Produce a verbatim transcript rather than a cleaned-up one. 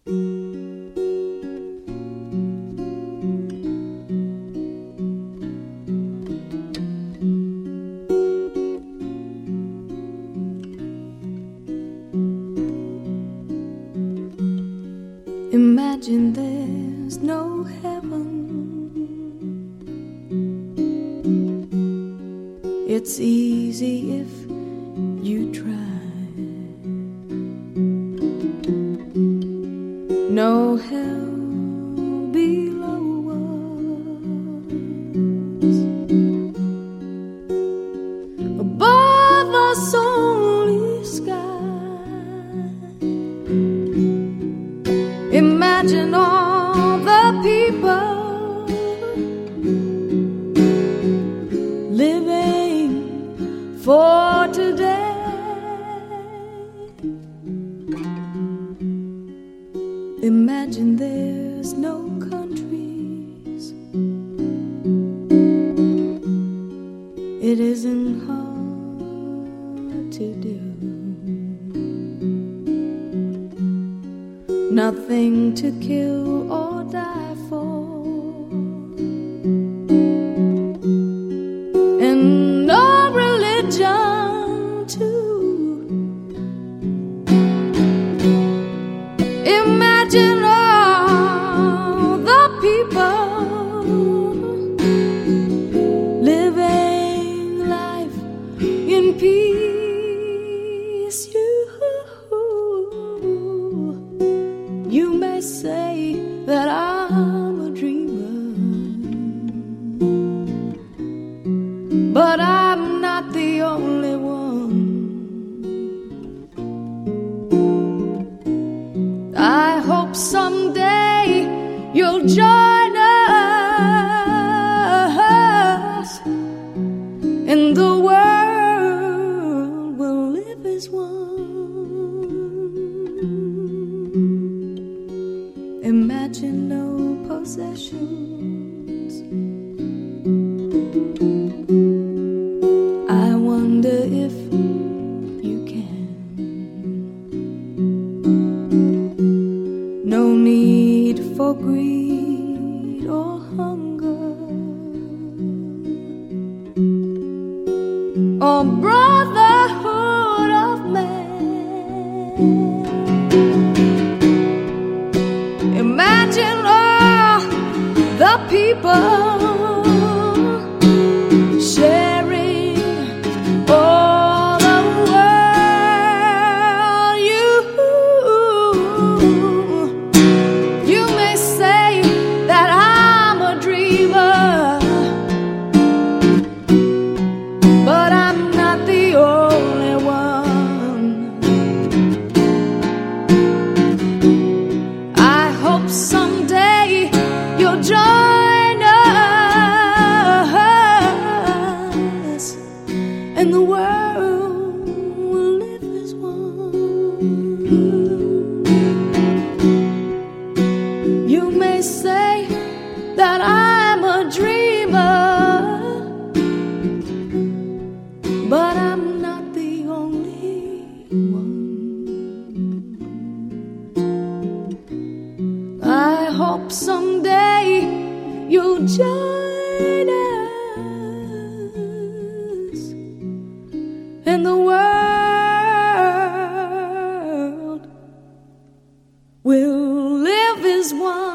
Imagine there's no heaven. It's easy if you try. No hell below us. Above us only sky. Imagine all the people living for today. Imagine there's no countries. It isn't hard to do. Nothing to kill or die for, and no religion too. Imagine all the people living life in peace. You You may say that I'm a dreamer, but I'm not the only one. I hope someday you'll join us, and the world will live as one. Imagine no possessions. I wonder if you can. No need for greed or hunger, or brotherhood of man. Imagine all the people sharing all the world. You, you may say that I'm a dreamer, but I'm not the only one. I hope someday you'll join us, and the world will live as one. You may say that I'm a dreamer, but I'm not the only one. I hope someday you'll join us, and the world will live as one.